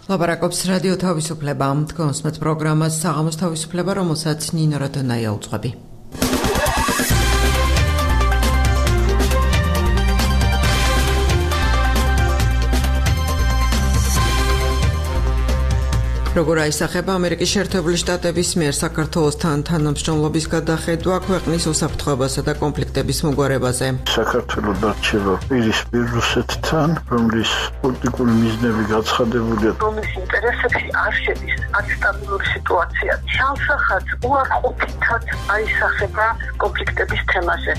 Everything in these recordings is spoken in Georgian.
ლაპარაკობს რადიო თავისუფლება, თქვენს პროგრამას საღამოს თავისუფლება, რომელსაც ნინო რატონაია უძღვები. როგორ აისახება ამერიკის შეერთებული შტატების მიერ საქართველოსთან თანამშრომლობის გადახედვა ქვეყნის უსაფრთხოებასა და კონფლიქტების მოგვარებაზე. საქართველო დარჩება პირისპირ რუსეთთან, რომლის პოლიტიკური მიზნები გაცხადებულია. რომლის ინტერესებში არ შედის αστაბილური სიტუაცია. შანსახაც უარყოფითად აისახება კონფლიქტების თემაზე.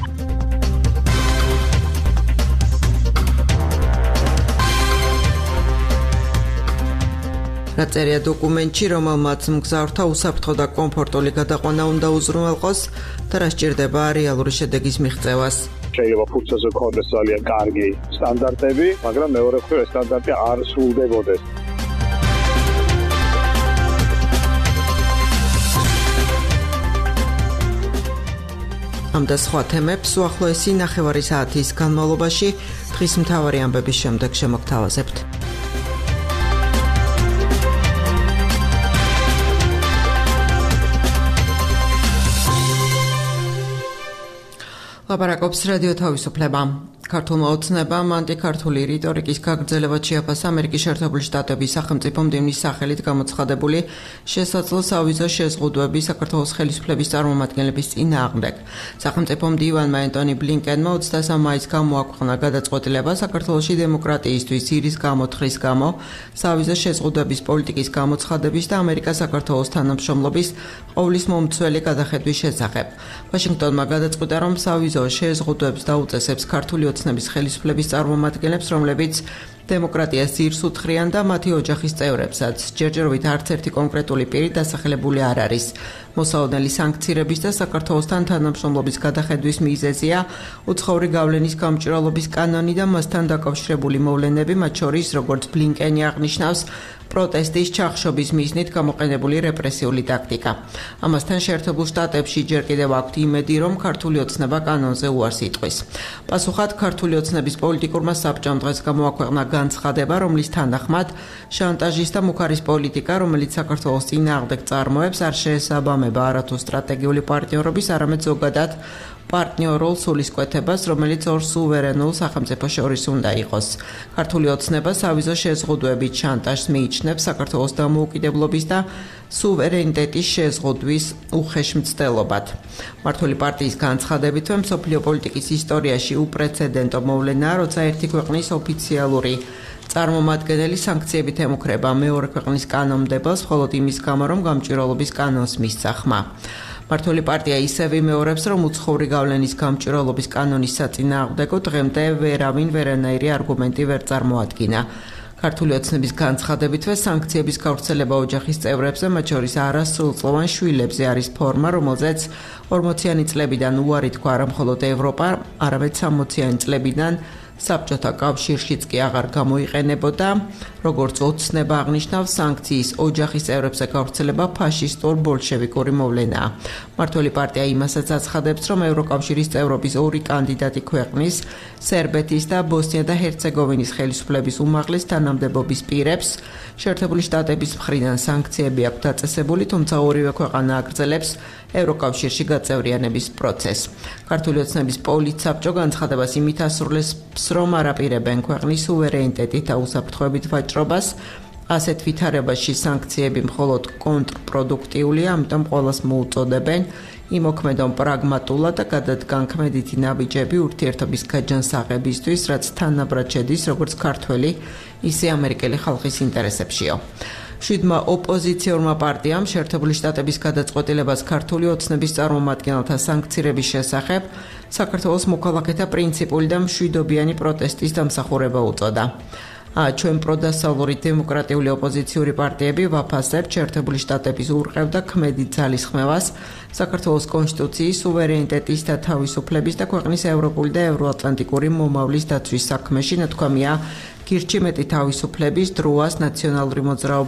რაწერია დოკუმენტში, რომელმაც მგზავრთა უსაფრთხო და კომფორტული გადაყვანა უნდა უზრუნველყოს და რა სჭირდება რეალური შედეგის მიღწევას. შეიძლება ფურცელზე ქონდეს ძალიან კარგი სტანდარტები, მაგრამ მეორე მხრივ ეს სტანდარტი არ სრულდებოდეს. ამ და სხვა თემებს უახლოესი ნახევარი საათის განმავლობაში დღის მთავარი ამბების შემდეგ შემოგთავაზებთ. ლაპარაკობს რადიო თავისუფლება. ქართულმა ოცნებამ ანტიქართული რიტორიკის გაგრძელება შეაფასა ამერიკის შეერთებული შტატების სახელმწიფო მდივნის სახელით გამოცხადებული შესაძლო სავიზო შეზღუდვები საქართველოს ხელისუფლების წარმომადგენლების წინააღმდეგ. სახელმწიფო მდივანმა ენტონი ბლინკენმა 23 მაისს გამოაქვეყნა გადაწყვეტილება საქართველოში დემოკრატიისთვის ძირის გამოთხრის გამო, სავიზო შეზღუდვების პოლიტიკის გამოცხადების და ამერიკა-საქართველოს თანამშრომლობის ყოვლის მომცველი გადახედვის შესახებ. ვაშინგტონმა გადაწყვიტა, რომ სავიზო შეზღუდვებს დაუწესებს ქართული ოცნების ხელისუფლების წარმომადგენლებს, რომლებიც დემოკრატიას ძირს უთხრიან და მათი ოჯახის წევრებსაც. ჯერჯერობით არც ერთი კონკრეტული პირი დასახელებული არ არის. მოსაოდნელი სანქცირების და საქართველოსთან თანამშრომლობის გადახედვის მიზეზია უცხოური გავლენის გამჭვირვალობის კანონი და მასთან დაკავშირებული მოვლენები, მათ შორის, როგორც ბლინკენი აღნიშნავს, პროტესტის ჩახშობის მიზნით გამოყენებული რეპრესიული ტაქტიკა. ამასთან შეერთებულ შტატებში ჯერ კიდევ აქვთ იმედი, რომ ქართული ოცნება კანონზე უარს იტყვის. პასუხად ქართული ოცნების პოლიტიკურმა საბჭომ დღეს გამოაქვეყნა განცხადება, რომლის თანახმად შანტაჟის და მუქარის პოლიტიკა, რომელიც საქართველოს წინააღმდეგ წარმოებს, არ შეესაბამება არათუ სტრატეგიული პარტნიორობის, არამედ ზოგადად პარტნიორულ სულისკვეთებას, რომელიც ორ სუვერენულ სახელმწიფოს შორის უნდა იყოს. ქართული ოცნება სავიზო შეზღუდვებით შანტაჟს მიიჩნევს საქართველოს დამოუკიდებლობის და სუვერენიტეტის შეზღუდვის უხეშმცდელობად. მართული პარტიის განცხადებითვე მსოფლიო პოლიტიკის ისტორიაში უპრეცედენტო მოვლენაა, როცა ერთი ქვეყნის ოფიციალური წარმომადგენელი სანქციებით ემუქრება მეორე ქვეყნის კანონმდებელს, მხოლოდ იმის გამო, რომ გამჭვირვალობის კანონს მისცა ხმა. მართული პარტია ისევ იმეორებს, რომ უცხოური გავლენის გამჭვირვალობის კანონის საწინააღმდეგო დღემდე ვერავინ ვერანაირი არგუმენტი ვერ წარმოადგინა. ქართული ოცნების განცხადებითვე სანქციების გავრცელება ოჯახის წევრებზე, მათ შორის არასრულწლოვან შვილებზე არის ფორმა, რომელზეც 40-იანი წლებიდან უარი თქვა არა მხოლოდ ევროპა, არამედ 60-იანი წლებიდან საბჭოთა კავშირშიც კი აღარ გამოიყენებოდა. როგორც ოცნება აღნიშნავს, სანქციის ოჯახის წევრებზე გავრცელება ფაშისტურ ბოლშევიკური მოვლენაა. მართველი პარტია იმასაც აცხადებს, რომ ევროკავშირის წევრობის ორი კანდიდატი ქვეყნის, სერბეთის და ბოსნია და ჰერცეგოვინის ხელისუფლების უმაღლეს თანამდებობის პირებს შეერთებული შტატების მხრიდან სანქციები აქვთ დაწესებული, თუმცა ორივე ქვეყანა აგრძელებს ევროკავშირში გაწევრიანების პროცესს. ქართული ოცნების პოლიტსაბჭო განცხადებას იმით ასრულებს, რომ არაპირებენ ქვეყნის სუვერენიტეტით და უსაფრთხოებით ვაჭრობას. ასეთ ვითარებაში სანქციები მხოლოდ კონტრპროდუქტიულია, ამიტომ ყველას მოუწოდებენ იმოქმედო პრაგმატულად და გადადგანქმედითი ნაბიჯები ურთიერთობის გაჯანსაღებისთვის, რაც თანაბრად შედის როგორც ქართველი, ისე ამერიკელი ხალხის ინტერესებშიო. შვიდმა ოპოზიციურმა პარტიამ შეერთებული შტატების გადაწყვეტილებას ქართული ოცნების წარმომადგენელთა სანქცირების შესახებ საქართველოს მოქალაქეთა პრინციპული და მშვიდობიანი პროტესტის დამსახურება უწოდა. ჩვენ პროდასავლური დემოკრატიული ოპოზიციური პარტიები ვაფასებთ შეერთებული შტატების ურყევ და ქმედი ძალისხმევას საქართველოს კონსტიტუციის, სუვერენიტეტის და თავისუფლების და ქვეყნის ევროპული და ევროატლანტიკური მომავლის დაცვის საქმეში, ნათქვამია გირჩი მეტი თავისუფლების, დროას, ნაციონალური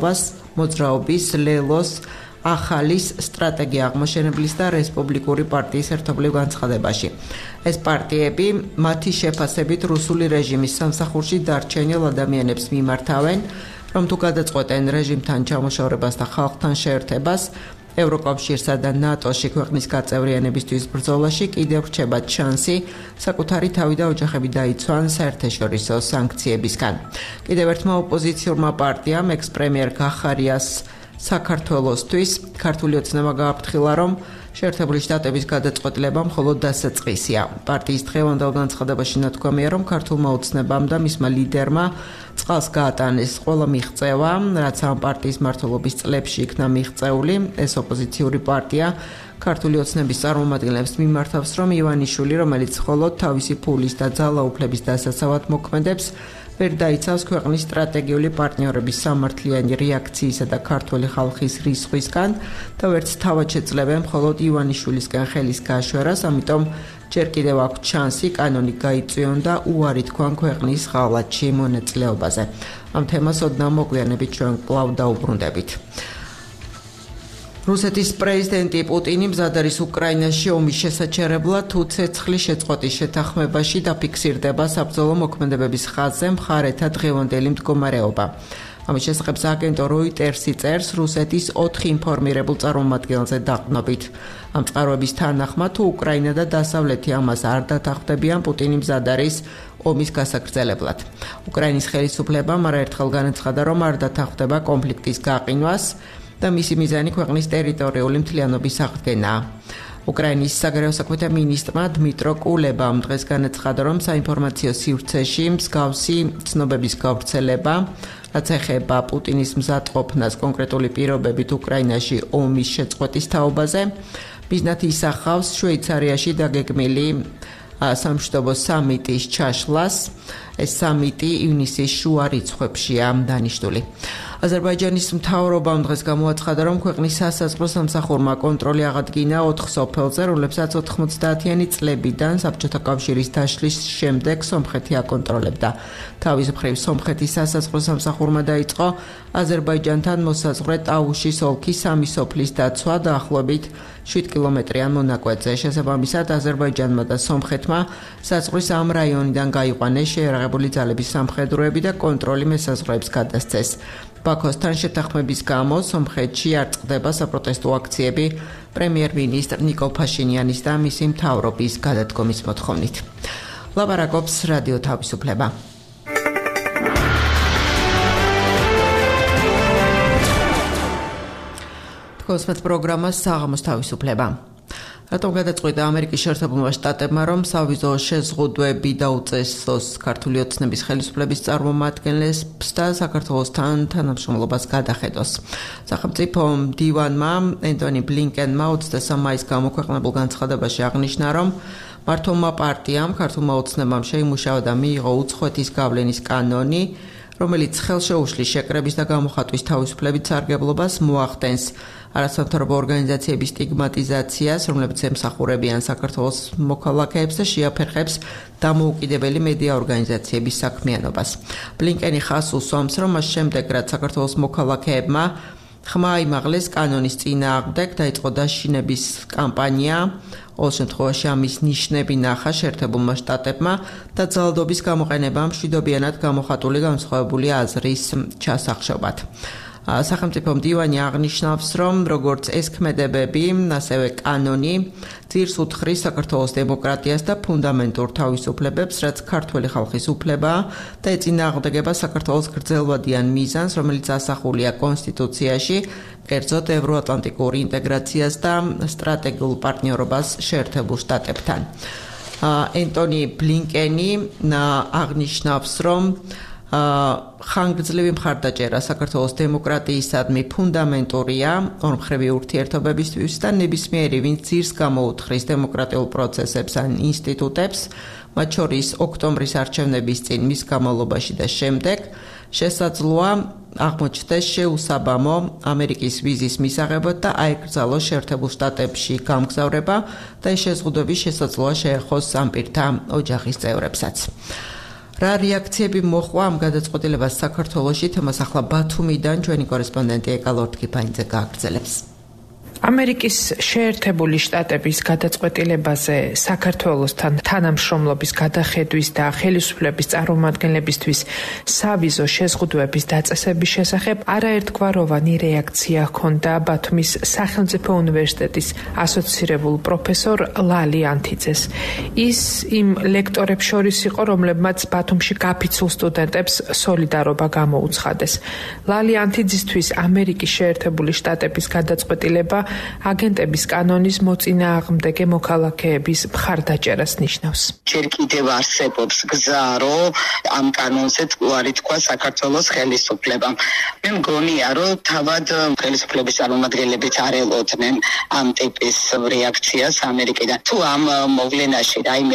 მოძრაობის, ლელოს, ახალის სტრატეგია აღმოჩენებლის და რესპუბლიკური პარტიის ერთობლივ განცხადებაში. ეს პარტიები მათი შეფასებით რუსული რეჟიმის სამსახურში დარჩენილ ადამიანებს მიმართავენ, რომ თუ გადაწყვეტენ რეჟიმთან ჩამოშორებას და ხალხთან შეერთებას, ევროკავშირსა და ნატოში ქვეყნის გაწევრიანებისთვის ბრძოლაში კიდევ რჩება შანსი საკუთარი თავი და ოჯახები დაიცვან საერთაშორისო სანქციებისგან. კიდევ ერთმა ოპოზიციურმა პარტიამ ექს-პრემიერ გახარიას საქართველოსთვის ქართული ოცნება გააფრთხილა, რომ შეერთებული შტატების გადაწყვეტილება მხოლოდ დასაწყისია. პარტიის დღევანდელ განცხადებაში ნათქვამია, რომ ქართულმა ოცნებამ და მისმა ლიდერმა წყალს გაატანეს ყველა მიღწევა, რაც ამ პარტიის მმართველობის წლებში იქნა მიღწეული. ეს ოპოზიციური პარტია ქართული ოცნების წარმომადგენლებს მიმართავს, რომ ივანიშვილი, რომელიც მხოლოდ თავისი ფულის და ძალაუფლების დასაცავად მოქმედებს, ვერ დაიცავს ქვეყნის სტრატეგიული პარტნიორების სამართლიანი რეაქციისა და ქართული ხალხის რისხვისგან და ვერც თავად შეძლებენ მხოლოდ ივანიშვილისკენ ხელის გაშვერას, ამიტომ ჯერ კიდევ აქვს შანსი კანონი გაიწვიონ და უარი თქვან ქვეყნის ღალატში მონაწილეობაზე. ამ თემას ოდნავ მოგვიანებით ჩვენ კვლავ დაუბრუნდებით. რუსეთის პრეზიდენტი პუტინი მზად არის უკრაინაში ომის შესაჩერებლად, თუ ცეცხლის შეწყვეტის შეთანხმებაში დაფიქსირდება საბრძოლო მოქმედებების ხაზზე მხარეთა დღევანდელი მდგომარეობა. ამის შესახებ სააგენტო როიტერსი წერს რუსეთის 4 ინფორმირებულ წარმომადგენელზე დაყრდნობით. ამ წყაროების თანახმად, თუ უკრაინა და დასავლეთი ამას არ დათანხმდებიან, პუტინი მზად არის ომის გასაგრძელებლად. უკრაინის ხელისუფლებამ არაერთხელ განაცხადა, რომ არ დათანხმდება კონფლიქტის გაყინვას და მისი მიზანი ქვეყნის ტერიტორიული მთლიანობის აღდგენაა. უკრაინის საგარეო საქმეთა მინისტრმა დმიტრო კულებამ დღეს განაცხადა, რომ საინფორმაციო სივრცეში მსგავსი ცნობების გავრცელება, რაც ეხება პუტინის მზადყოფნას კონკრეტული პირობებით უკრაინაში ომის შეწყვეტის თაობაზე, მიზნად ისახავს შვეიცარიაში დაგეგმილი სამშვიდობო სამიტის ჩაშლას. ეს სამიტი ივნისის შუა რიცხვებშია დანიშნული. აზერბაიჯანის მთავრობამ დღეს გამოაცხადა, რომ ქვეყნის სასაზღვრო სამსახურმა კონტროლი აღადგინა 4 სოფელზე, რომლებსაც 90-იანი წლებიდან საბჭოთა კავშირის დაშლის შემდეგ სომხეთი აკონტროლებდა. თავის მხრივ სომხეთის სასაზღვრო სამსახურმა დაიწყო აზერბაიჯანთან მოსაზღვრე ტაუშის ოლქის 3 სოფლის დაცვა დაახლოებით 7 კილომეტრიან მონაკვეთზე. შესაბამისად, აზერბაიჯანმა და სომხეთმა საზღვრის ამ რაიონიდან გაიყვანეს შეიარაღებული ძალების სამხედროები და კონტროლი მესაზღვრეებს გადასცეს. ბაქოსთან შეთანხმების გამო სომხეთში არ წყდება საპროტესტო აქციები პრემიერ-მინისტრ ნიკოლ ფაშინიანის და მისი მთავრობის გადადგომის მოთხოვნით. ლაპარაკობს რადიო თავისუფლება. თქოსმეთ პროგრამას საღამოს თავისუფლება. რატომ გადაწყვიტა ამერიკის შეერთებულმა შტატებმა, რომ სავიზო შეზღუდვები დაუწესოს ქართული ოცნების ხელისუფლების წარმომადგენლებს და საქართველოსთან თანამშრომლობას გადახედოს? სახელმწიფო მდივანმა ენტონი ბლინკენმა 23 მაისს გამოქვეყნებულ განცხადებაში აღნიშნა, რომ მმართველმა პარტიამ ქართულმა ოცნებამ შეიმუშავა და მიიღო უცხოეთის გავლენის კანონი, რომელიც ხელშეუშლის შეკრების და გამოხატვის თავისუფლებით სარგებლობას მოახდენს არასამთავრობო ორგანიზაციების სტიგმატიზაციას, რომლებიც ემსახურებიან საქართველოს მოქალაქეებს და შეაფერხებს დამოუკიდებელი მედია ორგანიზაციების საქმიანობას. ბლინკენი ხაზს უსვამს, რომ მას შემდეგ, რაც საქართველოს მოქალაქეებმა ხმა იმაღლეს კანონის წინააღმდეგ, დაიწყო დაშინების კამპანია. ყოველ შემთხვევაში ამის ნიშნები ნახა შეერთებულმა შტატებმა და ძალადობის გამოყენებამ მშვიდობიანად გამოხატული განსხვავებული აზრის ჩასახშობად. სახელმწიფო მდივანი აღნიშნავს, რომ როგორც ეს ქმედებები, ასევე კანონი ძირს უთხრის საქართველოს დემოკრატიას და ფუნდამენტურ თავისუფლებებს, რაც ქართველი ხალხის უფლებაა და ეწინააღმდეგება საქართველოს გრძელვადიან მიზანს, რომელიც ასახულია კონსტიტუციაში, კერძოდ ევროატლანტიკურ ინტეგრაციას და სტრატეგიულ პარტნიორობას შეერთებულ შტატებთან. ენტონი ბლინკენი აღნიშნავს, რომ ხანგრძლივი მხარდაჭერა საქართველოს დემოკრატიისადმი ფუნდამენტურია ორმხრივი ურთიერთობებისთვის და ნებისმიერი, ვინც ძირს გამოუთხრის დემოკრატიულ პროცესებს ან ინსტიტუტებს, მათ შორის ოქტომბრის არჩევნების წინ მის გამავლობაში და შემდეგ, შესაძლოა აღმოჩნდეს შეუსაბამო ამერიკის ვიზის მისაღებად და აეკრძალოს შეერთებულ შტატებში გამგზავრება და ეს შეზღუდვები შესაძლოა შეეხოს ამ პირთა ოჯახის წევრებსაც. რა რეაქციები მოხვა ამ გადაწყვეტილებას საქართველოში? თემას ახლა ბათუმიდან ჩვენი კორესპონდენტი ეკა ლორთქიფანიძე გააგრძელებს. ამერიკის შეერთებული შტატების გადაწყვეტილებაზე საქართველოსთან თანამშრომლობის გადახედვის და ხელისუფლების წარმომადგენლებისთვის სავიზო შეზღუდვების დაწესების შესახებ არაერთგვაროვანი რეაქცია ჰქონდა ბათუმის სახელმწიფო უნივერსიტეტის ასოცირებულ პროფესორ ლალი ანთიძეს. ის იმ ლექტორებს შორის იყო, რომლებმაც ბათუმში გაფიცულ სტუდენტებს სოლიდარობა გამოუცხადეს. ლალი ანთიძისთვის ამერიკის შეერთებული შტატების გადაწყვეტილება აგენტების კანონის მოწინააღმდეგე მოქალაქეების მხარდაჭერას ნიშნავს. ჯერ კიდევ არსებობს გზა, რომ ამ კანონზე უარი თქვა საქართველოს ხელისუფლებამ. მე მგონია, რომ თავად ხელისუფლების წარმომადგენლებიც არ ელოდნენ ამ ტიპის რეაქციას ამერიკიდან. თუ ამ მოვლენაში რაიმე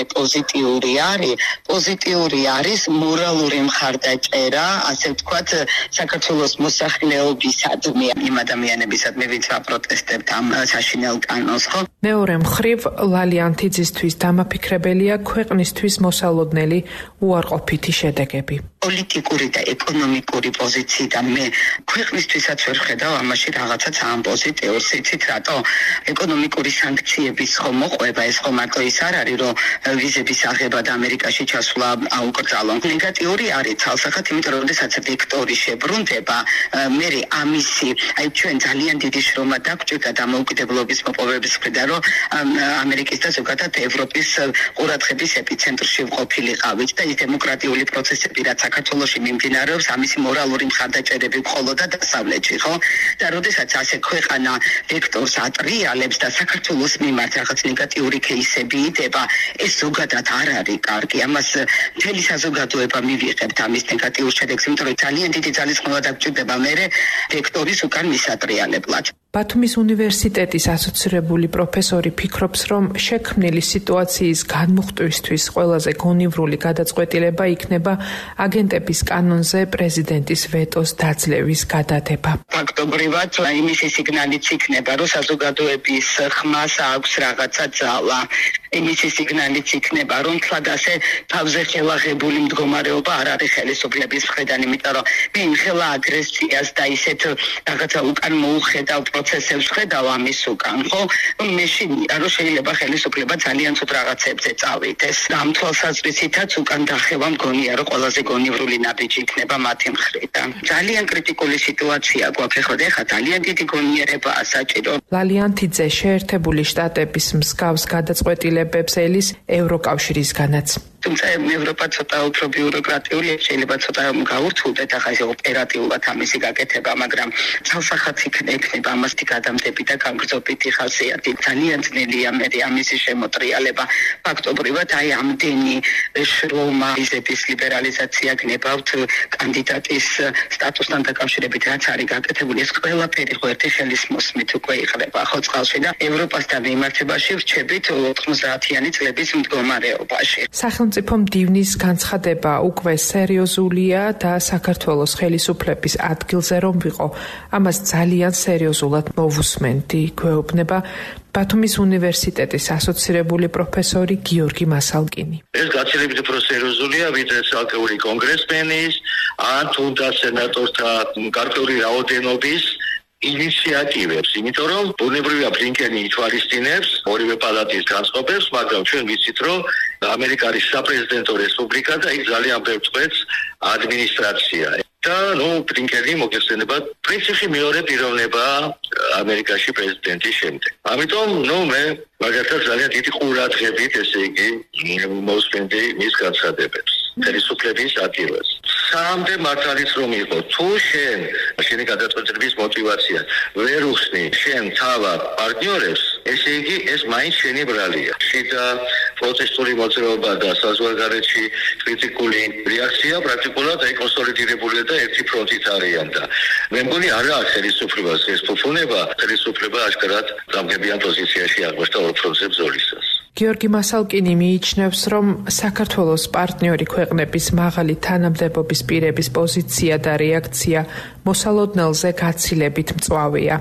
პოზიტიური არის მორალური მხარდაჭერა, ასე ვთქვათ, საქართველოს მოსახლეობისადმი, იმ ადამიანებისადმი, ვინც აპროტესტებთ ამ საშინელ კანონს, ხო? მეორე მხრივ, ლალი ანთიძისთვის დამაფიქრებელია ქვეყნისთვის მოსალოდნელი უარყოფითი შედეგები. პოლიტიკური და ეკონომიკური პოზიციიდან მე ქვეყნისთვისაც ვერ ხედავ ამაში რაღაცაც ამ პოზიტიურს. იცით რატო? ეკონომიკური სანქციების ხომ მოყვება, ეს ხომ მარტო ის არ არის, რომ ვიზების აღება და ამერიკაში ჩასვლა აუკრძალო. ნეგატიური არის თალსახად, იმიტომ რომ შესაძ ვექტორი შებრუნდება, მე ამისი, აი ჩვენ ძალიან დიდი შრომა დაგჭირდა დამოუკიდებლობის მოპოვების მხრიდან, რომ ამერიკის და ზოგადად ევროპის ყურადღების ეპიცენტრში ვყოფილიყავით და ის დემოკრატიული პროცესები, რაც საქართველოში მიმდინარეობს, ამისი მორალური მხარდაჭერები მხოლოდ დასავლეთში, ხო? და როდესაც ასე ქვეყანა ვექტორს ატრიალებს და საქართველოს მიმართ რაღაც ნეგატიური кейსები იდება, ეს ზოგადად არ არის კარგი. ამას მთელი საზოგადოება მივიღებთ ამის ნეგატიურ შედეგს, იმიტომ რომ ძალიან დიდი ძალისხმევა დაგჭირდება მე ვექტორის უკან მისატრიალებლად. ბათუმის უნივერსიტეტის ასოცირებული პროფესორი ფიქრობს, რომ შექმნილი სიტუაციის განმუხტვისთვის ყველაზე გონივრული გადაწყვეტილება იქნება აგენტების კანონზე პრეზიდენტის ვეტოს დაძლევის გადადება. ფაქტობრივად იმისი სიგნალიც იქნება, რომ საზოგადოების ხმას აქვს რაღაცა ძალა. იმისი სიგნალიც იქნება, რომ თლად ასე თავზე ხელაღებული მდგომარეობა არ არის ხელისუფლების მხრიდან, იმიტომ რომ მე იმ ხელა აგრესიას და ისეთ რაღაცა უკან მოუხედავ პროცესებს ხედავ ამის უკან, ხო? მე შინია, რომ შეიძლება ხელისუფლება ძალიან ცუდ რაღაცებზე წავიდეს. ამ თვალსაზრისითაც უკან დახევა მგონია, რომ ყველაზე გონივრული ნაბიჯი იქნება მათი მხრიდან. ძალიან კრიტიკული სიტუაცია გვაქვს ეხლა ძალიან დიდი გონიერებაა საჭირო. ლალი ანთიძე შეერთებული შტატების მსგავს გადაწყვეტილებებს ელის ევროკავშირისგანაც. თუმცა ევროპა ცოტა უფრო ბიუროკრატიული, შეიძლება ცოტა გაურთულდეთ ახლა ეს ოპერატიულად ამისი გაკეთება, მაგრამ ცალსახაც იქნება ამასთი გადამდები და გაგრძობითი ხასიათი. ძალიან ძნელია მე ამისი შემოტრიალება. ფაქტობრივად აი ამდენი შრომა ვიზების ლიბერალიზაცია გნებავთ კანდიდატის სტატუსთან დაკავშირებით, რაც არის გაკეთებული, ეს ყველაფერი ხო ერთი ხელის მოსმით უკვე იღრება ხო წყალში და ევროპასთან მიმართებაში ვრჩებით 90-იანი წლების მდგომარეობაში. სახელმწიფო მდივნის განცხადება უკვე სერიოზულია და საქართველოს ხელისუფლების ადგილზე რომ ვიყო, ამას ძალიან სერიოზულად მოვუსმენდი, გვეუბნება ბათუმის უნივერსიტეტის ასოცირებული პროფესორი გიორგი მასალკინი. ეს გაცილებით უფრო სერიოზულია, ვიდრე ცალკეული კონგრესმენის, ან თუნდაც სენატორთა გარკვეული რაოდენობის ინიციატივებს, იმიტომ რომ ბუნებრივია ბლინკენი ითვალისწინებს ორივე პალატის განწყობებს, მაგრამ ჩვენ ვიცით, რომ ამერიკა არის საპრეზიდენტო რესპუბლიკა და იქ ძალიან ბევრ წვეთს ადმინისტრაცია. და ბლინკენი მოგეხსენება პრინციპში მეორე პიროვნება ამერიკაში პრეზიდენტის შემდეგ. ამიტომ მე მაგალითად ძალიან დიდი ყურადღებით, ესე იგი, მოვსმენდი მის განცხადებებს. ხელისუფლების ადგილას. სამდე მართალიც რომ იყო, თუ შენი გადაწყვეტილების მოტივაცია ვერ უხსნი შენ თავად პარტნიორებს, ესე იგი ეს მაინც შენი ბრალია. შიდა პროტესტული მოძრაობა და საზღვარგარეთში კრიტიკული რეაქცია პრაქტიკულად კონსოლიდირებულია და ერთი ფრონტით არიან და მე მგონი არ აქვს ხელისუფლებას ეს ფუფუნება, ხელისუფლება აშკარად დამგებიან პოზიციაში აღმოჩნდა ორ ფრონტზე ბრძოლისას. გიორგი მასალკინი მიიჩნევს, რომ საქართველოს პარტნიორი ქვეყნების მაღალი თანამდებობის პირების პოზიცია და რეაქცია მოსალოდნელზე გაცილებით მწვავეა.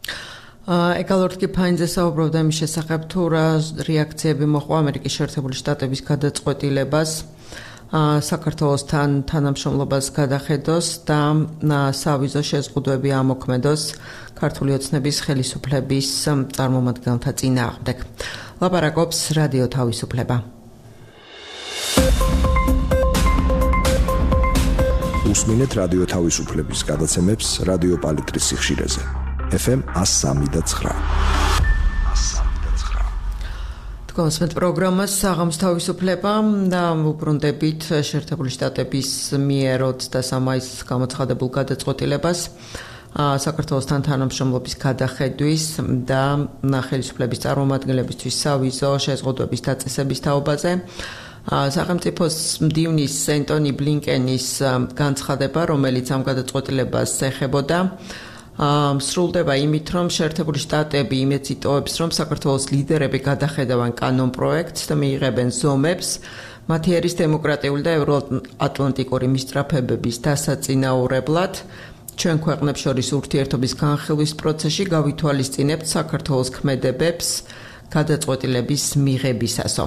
ეკალორდ კიფაინძე საუბრობდა იმის შესახებ, თუ რა რეაქციები მოჰყვა ამერიკის შეერთებული შტატების გადაწყვეტილებას. საქართველოსთან თანამშრომლობას გადახედოს და სავიზო შეზღუდვები ამოქმედოს ქართული ოცნების ხელისუფლების წარმომადგენელთა წინააღმდეგ. ლაპარაკობს რადიო თავისუფლება. უსმინეთ რადიო თავისუფლების გადაცემებს რადიო პალიტრის სიხშირეზე. FM 103.9. Თქვენს პროგრამას საღამოს თავისუფლება და უბრუნდებით შეერთებული შტატების მიერ 23 მაისს გამოცხადებულ გადაწყვეტილებას საქართველოსთან თანამშრომლობის გადახედვის და ხელისუფლების წარმომადგენლებისთვის სავიზო შეზღუდვების დაწესების თაობაზე. სახელმწიფოს მდივნის ენტონი ბლინკენის განცხადება, რომელიც ამ გადაწყვეტილებას ეხებოდა, სრულდება იმით, რომ შეერთებული შტატები იმედს იტოვებს, რომ საქართველოს ლიდერები გადახედავენ კანონპროექტს და მიიღებენ ზომებს მათი ერის დემოკრატიული და ევროატლანტიკური მისწრაფებების დასაწინაურებლად. ჩვენ ქვეყნებს შორის ურთიერთობის განხილვის პროცესში გავითვალისწინებთ საქართველოს ქმედებებს გადაწყვეტილების მიღებისასო.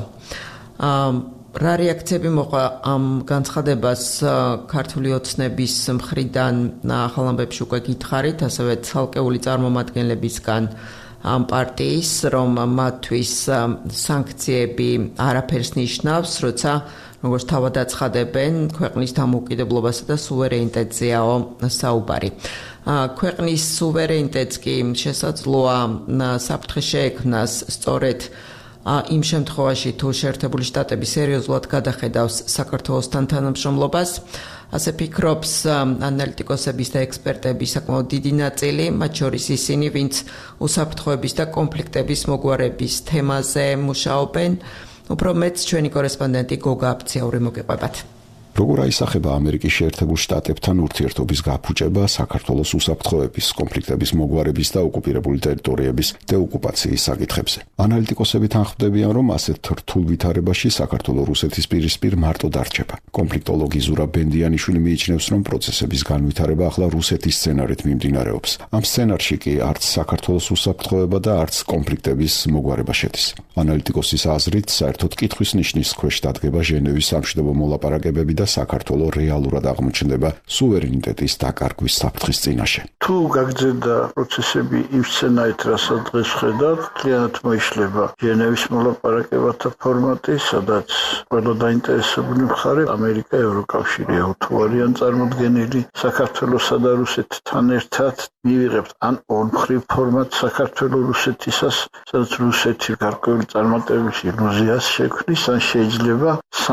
რა რეაქციები მოყვა ამ განცხადებას ქართული ოცნების მხრიდან ახალ ამბებში უკვე გითხარით, ასევე ცალკეული წარმომადგენლებისგან ამ პარტიის, რომ მათთვის სანქციები არაფერს ნიშნავს, როცა როგორც თავად აცხადებენ, ქვეყნის დამოუკიდებლობასა და სუვერენიტეტზეაო საუბარი. ქვეყნის სუვერენიტეტს კი შესაძლოა საფრთხე შეექმნას სწორედ იმ შემთხვევაში, თუ შეერთებული შტატები სერიოზულად გადახედავს საქართველოსთან თანამშრომლობას, ასე ფიქრობს ანალიტიკოსების და ექსპერტების საკმაოდ დიდი ნაწილი, მათ შორის ისინი, ვინც უსაფრთხოების და კონფლიქტების მოგვარების თემაზე მუშაობენ. უფრო მეც ჩვენი კორესპონდენტი გოგა აფციური მოგიყვებათ. როგორ აისახება ამერიკის შეერთებულ შტატებთან ურთიერთობის გაფუჭება საქართველოს უსაფრთხოების, კონფლიქტების მოგვარების და ოკუპირებული ტერიტორიების დეოკუპაციის საკითხებზე. ანალიტიკოსები თანხმდებიან, რომ ასეთ რთულ ვითარებაში საქართველოს რუსეთის პირისპირ მარტო დარჩება. კონფლიქტოლოგი ზურაბ ბენდიანიშვილი მიიჩნევს, რომ პროცესების განვითარება ახლა რუსეთის სცენარით მიმდინარეობს. ამ სცენარში კი არც საქართველოს უსაფრთხოება და არც კონფლიქტების მოგვარება შედის. ანალიტიკოსის აზრით, საერთოდ კითხვის ნიშნის ქვეშ დადგება ჟენევის სამშვიდობო მოლაპარაკებები და საქართველო რეალურად აღმოჩნდება სუვერენიტეტის დაკარგვის საფრთხის წინაშე. თუ გაგრძელდა პროცესები იმ სცენარით, რასაც დღეს ხედავთ, ძალიანად მოიშლება ჟენევის მოლაპარაკებათა ფორმატი, სადაც ყველა დაინტერესებული მხარე ამერიკა, ევროკავშირი თუ არიან წარმოდგენილი საქართველოსა და რუსეთთან ერთად მივიღებთ ან ორმხრივ ფორმატს საქართველოს-რუსეთისას, სადაც რუსეთი გარკვეული წარმატების ილუზიას შექმნის, ან შეიძლება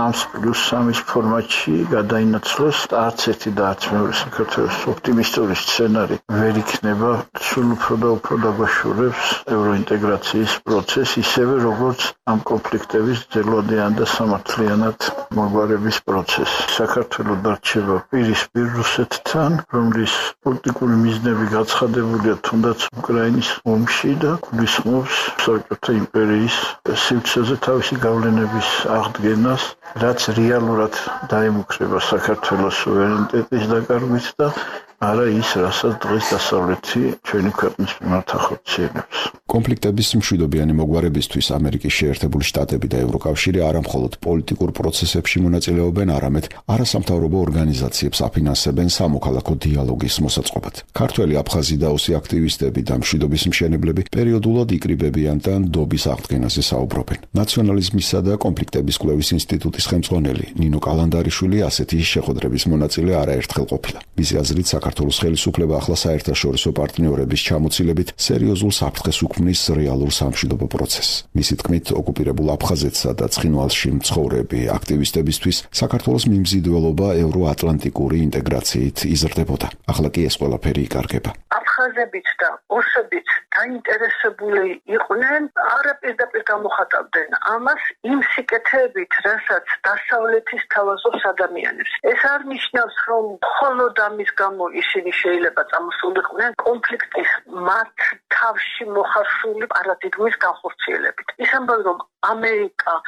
3+3 ფორმატში გადაინაცვლოს არც ერთი და არც მეორე საქართველოს ოპტიმისტური სცენარი ვერ იქნება, სულ უფრო და უფრო დაგვაშურებს ევროინტეგრაციის პროცესს, ისევე როგორც ამ კონფლიქტების ძელვადიან და სამართლიანად მოგვარების პროცესს. საქართველოს დარჩება პირისპირ რუსეთთან, რომლის პოლიტიკური მიზნები გაცხადებულია თუნდაც უკრაინის ომში და გულისხმობს საბჭოთა იმპერიის სივრცეზე თავისი გავლენების აღდგენას, რაც რეალურად დაემუქრება საქართველოს სუვერენიტეტის დაკარგვით და არა ის, რასაც დღეს დასავლეთი ჩვენი ქვეყნის მიმართ ახორციელებს. კონფლიქტების მშვიდობიანი მოგვარებისთვის ამერიკის შეერთებული შტატები და ევროკავშირი არა მხოლოდ პოლიტიკურ პროცესებში მონაწილეობენ, არამედ არასამთავრობო ორგანიზაციებს აფინანსებენ სამოქალაქო დიალოგის მოსაწყობად. ქართველი აფხაზი და ოსი აქტივისტები და მშვიდობის მშენებლები პერიოდულად იკრიბებიან და ნდობის აღდგენაზე საუბრობენ. ნაციონალიზმისა და კონფლიქტების კვლევის ინსტიტუტის ხელმძღვანელი ნინო კალანდარიშვილი ასეთი შეხვედრების მონაწილე არაერთხელ ყოფილა. მისი აზრით, საქართველოს ხელისუფლება ახლა საერთაშორისო პარტნიორების ჩამოცილებით სერიოზულ საფრთხეს უქმნის რეალურ სამშვიდობო პროცესს. მისი თქმით, ოკუპირებულ აფხაზეთსა და ცხინვალში მცხოვრები აქტივისტებისთვის საქართველოს მიმზიდველობა ევროატლანტიკური ინტეგრაციით იზრდებოდა. ახლა კი ეს ყველაფერი იკარგება. აფხაზებიც და ოსებიც დაინტერესებული იყვნენ, არა პირდაპირ გამოხატავდნენ ამას იმ სიკეთეებით, რასაც დასავლეთის თავაზობს ადამიანებს. ეს არ ნიშნავს, რომ მხოლოდ ამის გამო ისინი შეიძლება წამოსულიყვნენ კონფლიქტის მათ თავში მოხარშული პარადიგმის განხორციელებით. ის ამბობენ, რომ ამერიკა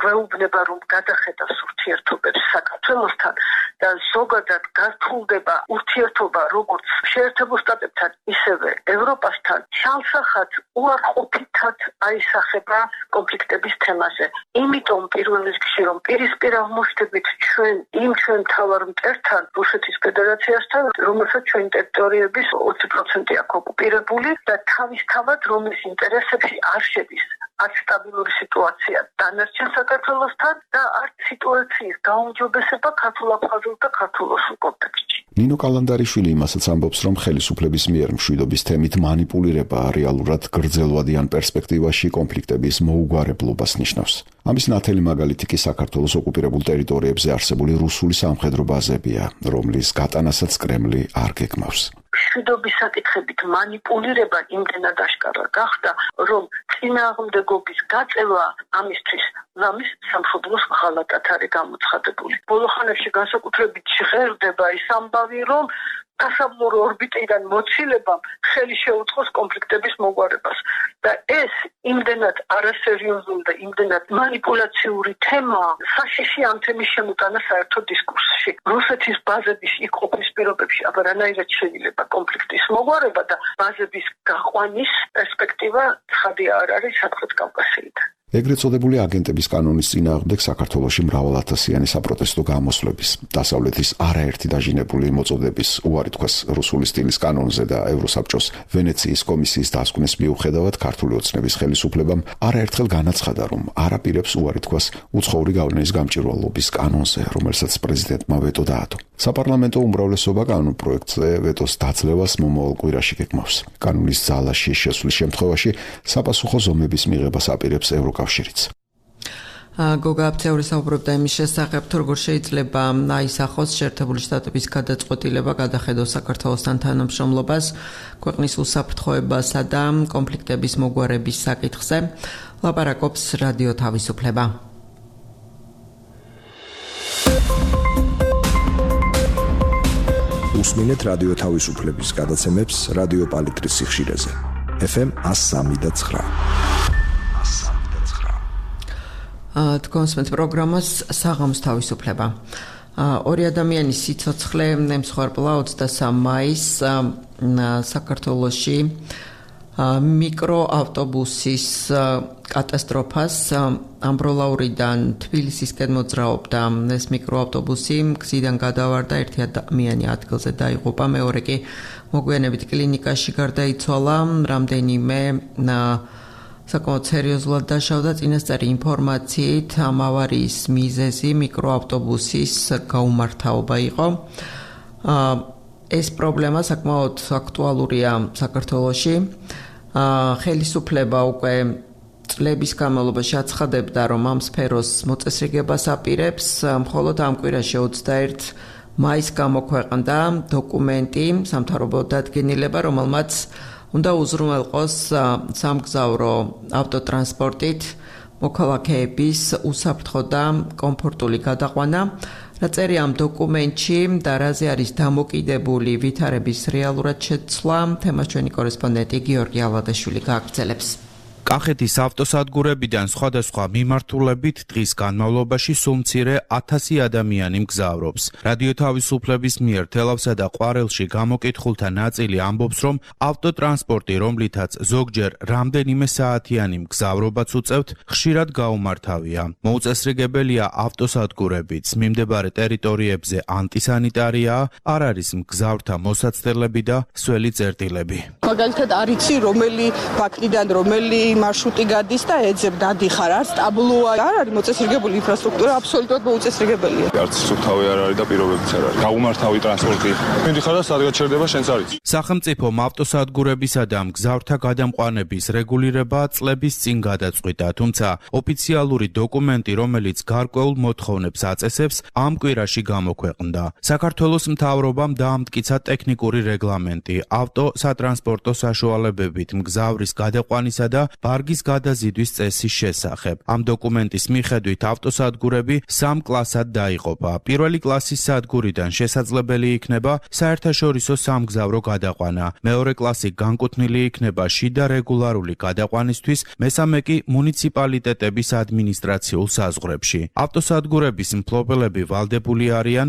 გვეუბნება რომ გადახედავს ურთიერთობებს საქართველოსთან და ზოგადად გართულდება ურთიერთობა როგორც შეერთებულ შტატებთან ისევე ევროპასთან შალსახად უარყოფითად აისახება კონფლიქტების თემაზე. იმიტომ პირველ რიგში რომ პირისპირ აღმოჩნდებით ჩვენ მთავარ მტერთან რუსეთის ფედერაციასთან რომელსაც ჩვენი ტერიტორიების 20% აქვს ოკუპირებული და თავისთავად რომლის ინტერესებში არ შედის არც სტაბილური სიტუაცია დანარჩენ საქართველოსთან და არც სიტუაციის გაუმჯობესება ქართულ-აფხაზურ და ქართულ-რუსულ კონტექსტში. ნინო კალანდარიშვილი იმასაც ამბობს, რომ ხელისუფლების მიერ მშვიდობის თემით მანიპულირება რეალურად გრძელვადიან პერსპექტივაში კონფლიქტების მოუგვარებლობას ნიშნავს. ამის ნათელი მაგალითი კი საქართველოს ოკუპირებულ ტერიტორიებზე არსებული რუსული სამხედრო ბაზებია, რომლის გატანასაც კრემლი არ გეგმავს. მშვიდობის საკითხებით მანიპულირება იმდენად აშკარა გახდა, რომ წინააღმდეგობის გაწევა ამისთვის ლამის სამშობლოს ღალატად არის გამოცხადებული. ბოლო ხანებში განსაკუთრებით ჟღერდება ის ამბავი, რომ დასავლური ორბიტიდან მოცილებამ ხელი შეუწყოს კონფლიქტების მოგვარებას და ეს იმდენად არასერიოზული და იმდენად манипуляციური თემა საშიში ამ თემის შემოტანა საერთო დისკურსში. რუსეთის ბაზების იქ ყოფნის პირობებში აბარანაირად შეიძლება კონფლიქტის მოგვარება და ბაზების გაყვანის პერსპექტივა ცხადი არ არის სამხრეთ კავკასიიდან. ეგრეთ წოდებული აგენტების კანონის წინააღმდეგ საქართველოში მრავალათასიანი საპროტესტო გამოსვლების, დასავლეთის არაერთი დაჟინებული მოწოდების, უარი თქვას რუსული სტილის კანონზე და ევროსაბჭოს ვენეციის კომისიის დასკვნეს მიუხედავად ქართული ოცნების ხელისუფლებამ არაერთხელ განაცხადა, რომ არ აპირებს უარი თქვას უცხოური გავლენის გამჭვირვალობის კანონზე, რომელსაც პრეზიდენტმა ვეტო დაადო. საპარლამენტო უმრავლესობა კანონ პროექტზე ვეტოს დაძლევას მომავალ კვირაში გეგმავს. კანონის ძალაში შესვლის შემთხვევაში საპასუხო ზომების მიღებას აპირებს ევროკავშირიც. გოგა აფცეური საუბრობდა იმის შესახებ, თუ როგორ შეიძლება აისახოს შეერთებული შტატების გადაწყვეტილება გადახედოს საქართველოსთან თანამშრომლობას ქვეყნის უსაფრთხოებასა და კონფლიქტების მოგვარების საკითხზე. ლაპარაკობს რადიო თავისუფლება. უსმინეთ რადიო თავისუფლების გადაცემებს რადიო პალიტრის სიხშირეზე. FM 103.9. თქვენს პროგრამას საღამოს თავისუფლება. ორი ადამიანის სიცოცხლე ემსხვერპლა 23 მაისს საქართველოში მიკროავტობუსის კატასტროფას. ამბროლაურიდან თბილისისკენ მოძრაობდა ეს მიკროავტობუსი, გზიდან გადავარდა, ერთი ადამიანი ადგილზე დაიღუპა, მეორე კი მოგვიანებით კლინიკაში გარდაიცვალა. რამდენიმე საკმაოდ სერიოზულად დაშავდა. წინასწარი ინფორმაციით ამ ავარიის მიზეზი მიკროავტობუსის გაუმართავობა იყო. ეს პრობლემა საკმაოდ აქტუალურია საქართველოში. ხელისუფლება უკვე წლების განმავლობაში აცხადებდა, რომ ამ სფეროს მოწესრიგებას აპირებს, მხოლოდ ამ კვირაში 21 მაისს გამოქვეყნდა დოკუმენტი, სამთავრობო დადგენილება, რომელმაც უნდა უზრუნველყოს სამგზავრო ავტოტრანსპორტით მოქალაქეების უსაფრთხო და კომფორტული გადაყვანა. რა წერია ამ დოკუმენტში და რაზე არის დამოკიდებული ვითარების რეალურად შეცვლა, თემას ჩვენი კორესპონდენტი გიორგი ალადაშვილი გააგრძელებს. კახეთის ავტოსადგურებიდან სხვადასხვა მიმართულებით დღის განმავლობაში სულ მცირე 1000 ადამიანი მგზავრობს. რადიო თავისუფლების მიერ თელავსა და ყვარელში გამოკითხულთა ნაწილი ამბობს, რომ ავტოტრანსპორტი, რომლითაც ზოგჯერ რამდენიმე საათიანი მგზავრობაც უწევთ, ხშირად გაუმართავია. მოუწესრიგებელია ავტოსადგურებიც, მიმდებარე ტერიტორიებზე ანტისანიტარიაა, არ არის მგზავრთა მოსაცდელები და სველი წერტილები. მაგალითად არ იცი რომელი ბაქნიდან რომელი მარშრუტი გადის და ეძებ დადიხარ, არ სტაბილურია, არ არის მოწესრიგებული ინფრასტრუქტურა, აბსოლუტურად მოუწესრიგებელია. არც სუფთავი არ არის და პირობებიც არ არის. გაუმართავი ტრანსპორტი. მიდიხარ და სად გაჩერდება, შენც არის. სახელმწიფომ ავტოსადგურებისა და მგზავრთა გადამყვანების რეგულირება წლების წინ გადაწყვიტა, თუმცა ოფიციალური დოკუმენტი, რომელიც გარკვეულ მოთხოვნებს აწესებს, ამ კვირაში გამოქვეყნდა. საქართველოს მთავრობამ დაამტკიცა ტექნიკური რეგლამენტი ავტო სატრანსპორტო საშუალებებით მგზავრის გადაყვანისა და ბარგის გადაზიდვის წესის შესახებ. ამ დოკუმენტის მიხედვით ავტოსადგურები 3 კლასად დაიყოფა. პირველი კლასის სადგურიდან შესაძლებელი იქნება საერთაშორისო სამგზავრო გადაყვანა. მეორე კლასი განკუთვნილი იქნება შიდა რეგულარული გადაყვანისთვის, მესამე კი მუნიციპალიტეტების ადმინისტრაციულ საზღვრებში. ავტოსადგურების მფლობელები ვალდებული არიან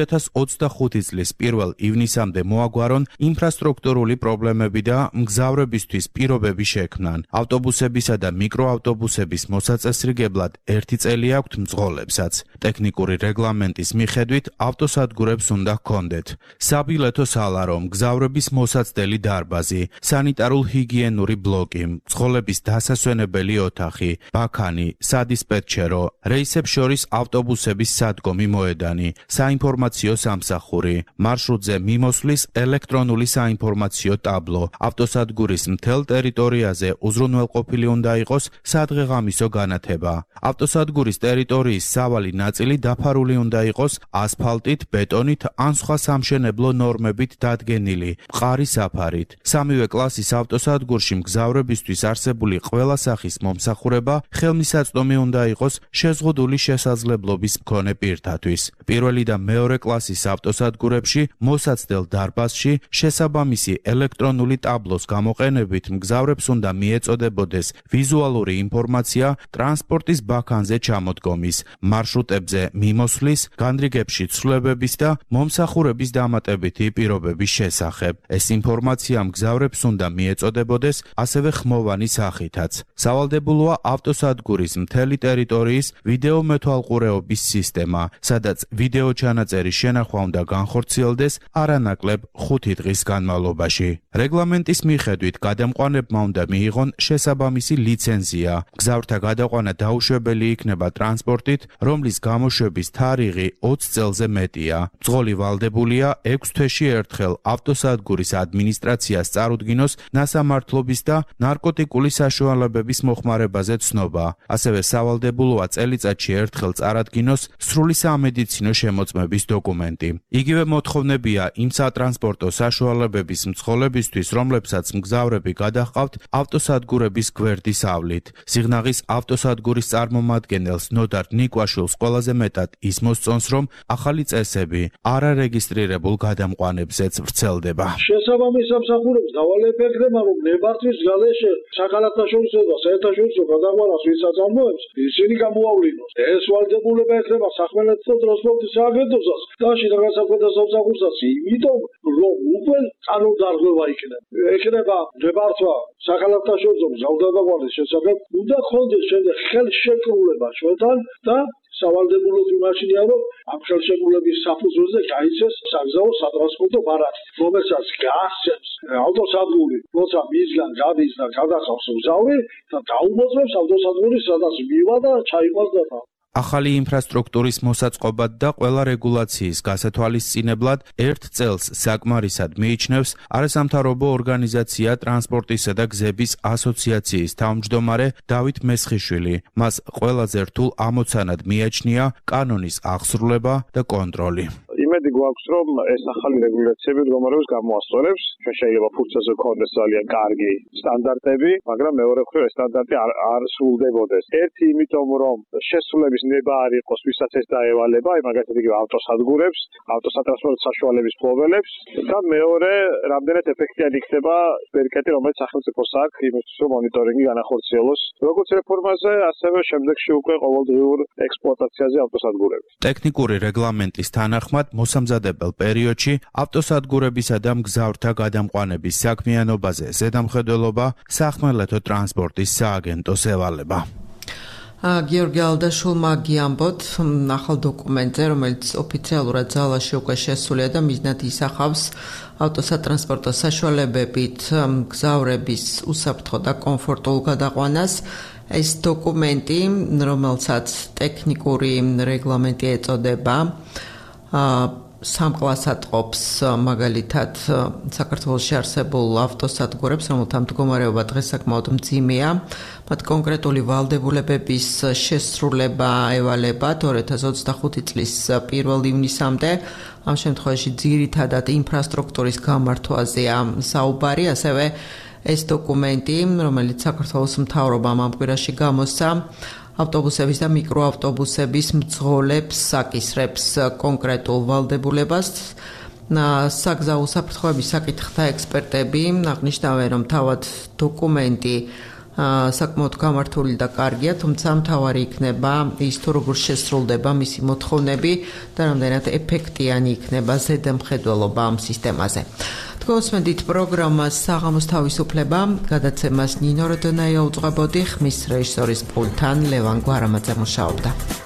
2025 წლის 1 ივნისამდე მოაგვარონ ინფრასტრუქტურული პრობლემები და მგზავრებისთვის პირობები შექმნან. ავტობუსებისა და მიკროავტობუსების მოსაწესრიგებლად 1 წელი აქვთ მძღოლებსაც. ტექნიკური რეგლამენტის მიხედვით ავტოსადგურებს უნდა ჰქონდეთ საბილეთო სალარო, მგზავრების მოსაცდელი დარბაზი, სანიტარულ-ჰიგიენური ბლოკი, მძღოლების დასასვენებელი ოთახი, ბაქანი, სადისპეტჩერო, რეისებს შორის ავტობუსების სადგომი მოედანი, საინფორმაციო სამსახური, მარშრუტზე მიმოსვლის ელექტრონული საინფორმაციო ტაბლო, ავტოსადგურის მთელ ტერიტორიაზე უზრუნველყოფილი უნდა იყოს სადღეღამისო განათება. ავტოსადგურის ტერიტორიის სავალი ნაწილი დაფარული უნდა იყოს ასფალტით, ბეტონით ან სხვა სამშენებლო ნორმებით დადგენილი მყარი საფარით. სამივე კლასის ავტოსადგურში მგზავრებისთვის არსებული ყველა სახის მომსახურება ხელმისაწვდომი უნდა იყოს შეზღუდული შესაძლებლობის მქონე პირთათვის. პირველი და მეორე კლასის ავტოსადგურებში მოსაცდელ დარბაზში შესაბამისი ელექტრონული ტაბლოს გამოყენებით მგზავრებს უნდა მიეწოდებოდეს ვიზუალური ინფორმაცია ტრანსპორტის ბაქანზე ჩამოდგომის, მარშრუტებზე მიმოსვლის, განრიგებში ცვლილებების და მომსახურების დამატებითი პირობების შესახებ. ეს ინფორმაცია მგზავრებს უნდა მიეწოდებოდეს ასევე ხმოვანი სახითაც. სავალდებულოა ავტოსადგურის მთელი ტერიტორიის ვიდეო მეთვალყურეობის სისტემა, სადაც ვიდეო ჩანაწერის შენახვა უნდა განხორციელდეს არანაკლებ 5 დღის განმავლობაში. რეგლამენტის მიხედვით გადამყვანებმა უნდა მიიღონ შესაბამისი ლიცენზია. მგზავრთა გადაყვანა დაუშვებელი იქნება ტრანსპორტით, რომლის გამოშვების თარიღი 20 წელზე მეტია. მძღოლი ვალდებულია 6 თვეში ერთხელ ავტოსადგურის ადმინისტრაციას წარუდგინოს ნასამართლობის და ნარკოტიკული საშუალებების მოხმარებაზე ცნობა. ასევე სავალდებულოა წელიწადში ერთხელ წარადგინოს სრული სამედიცინო შემოწმების დოკუმენტი. იგივე მოთხოვნებია იმ სატრანსპორტო საშუალებების მძღოლებისთვის, რომლებსაც მგზავრები გადაჰყავთ ავტოსადგურების გვერდის ავლით. სიღნაღის ავტოსადგურის წარმომადგენელს ნოდარ ნიკვაშვილს ყველაზე მეტად ის მოსწონს, რომ ახალი წესები არარეგისტრირებულ გადამყვანებზეც ვრცელდება. შესაბამის სამსახურებს დავალებებდება, რომ ნებართვის გარეშე საქალაქაშორისო და საერთაშორისო გადაყვანას ვისაც ამოებს, ისინი გამოავლინოს. ეს ვალდებულება ეხება სახმელეთო ტრანსპორტის სააგენტოსაც და შინაგან საქმეთა სამსახურსაც, იმიტომ რომ უკვე კანონდარღვევა იქნება. ეხება ნებართვა საქალაქაშორისო გადაყვანის შესახებ, უნდა ხონდეს შემდეგ ხელშეკრულება ჩვენთან და სავალდებულო იმაშია, რომ ამ ხელშეკრულების საფუძველზე გაიცეს საგზაო სატრანსპორტო ბარათი, რომელსაც გაასცემს ავტოსადგური, როცა მისგან გადის და გადახავს მგზავრი და დაუმოწმებს ავტოსადგურის, სადაც მივა და ჩაიყვანს და ახალი ინფრასტრუქტურის მოსაწყობად და ყველა რეგულაციის გასათვალისწინებლად 1 წელს საკმარისად მიიჩნევს არასამთავრობო ორგანიზაცია ტრანსპორტისა და გზების ასოციაციის თავმჯდომარე დავით მესხიშვილი. მას ყველაზე რთულ ამოცანად მიაჩნია კანონის აღსრულება და კონტროლი. იმედი გვაქვს, რომ ეს ახალი რეგულაციები რომლებიც გამოასწორებს, შეიძლება ფურცელზე გქონდეს ძალიან კარგი სტანდარტები, მაგრამ მეორე მხრივ ეს სტანდარტი არ სრულდებოდეს. ერთი იმიტომ, რომ შესრულების ნება არ იყოს, ვისაც ეს დაევალება, მაგალითად იგივე ავტოსადგურებს, ავტოსატრანსპორტო საშუალების მფლობელებს და მეორე, რამდენად ეფექტიანი იქნება ბერკეტი, რომელიც სახელმწიფოს აქვს იმისთვის, რომ მონიტორინგი განახორციელოს როგორც რეფორმაზე, ასევე შემდეგში უკვე ყოველდღიურ ექსპლუატაციაზე ავტოსადგურების. ტექნიკური რეგლამენტის თანახმად მოსამზადებელ პერიოდში ავტოსადგურებისა და მგზავრთა გადამყვანების საქმიანობაზე ზედამხედველობა სახმელეთო ტრანსპორტის სააგენტოს ევალება. გიორგი ალდაშულმა გიამბოთ ახალ დოკუმენტზე, რომელიც ოფიციალურად ძალაში უკვე შესულია და მიზნად ისახავს ავტოსატრანსპორტო საშუალებებით მგზავრების უსაფრთხო და კომფორტულ გადაყვანას. ეს დოკუმენტი, რომელსაც ტექნიკური რეგლამენტი ეწოდება, 3 კლასად ყოფს მაგალითად საქართველოში არსებულ ავტოსადგურებს, რომელთა მდგომარეობა დღეს საკმაოდ მძიმეა. მათ კონკრეტული ვალდებულებების შესრულება ევალება 2025 წლის 1 ივნისამდე. ამ შემთხვევაში ძირითადად ინფრასტრუქტურის გამართვაზეა საუბარი, ასევე ეს დოკუმენტი, რომელიც საქართველოს მთავრობამ ამ კვირაში გამოსცა, ავტობუსების და მიკროავტობუსების მძღოლებს აკისრებს კონკრეტულ ვალდებულებას. საგზაო საფრთხეების საკითხთა ექსპერტები აღნიშნავენ, რომ თავად დოკუმენტი საკმაოდ გამართული და კარგია, თუმცა მთავარი იქნება ის თუ როგორ შესრულდება მისი მოთხოვნები და რამდენად ეფექტიანი იქნება ზედამხედველობა ამ სისტემაზე. თქვენსმენდით პროგრამას საღამოს თავისუფლება, გადაცემას ნინო როდონაია უძღვებოდი, ხმის რეჟისორის პულტთან ლევან გვარამაძე მუშაობდა.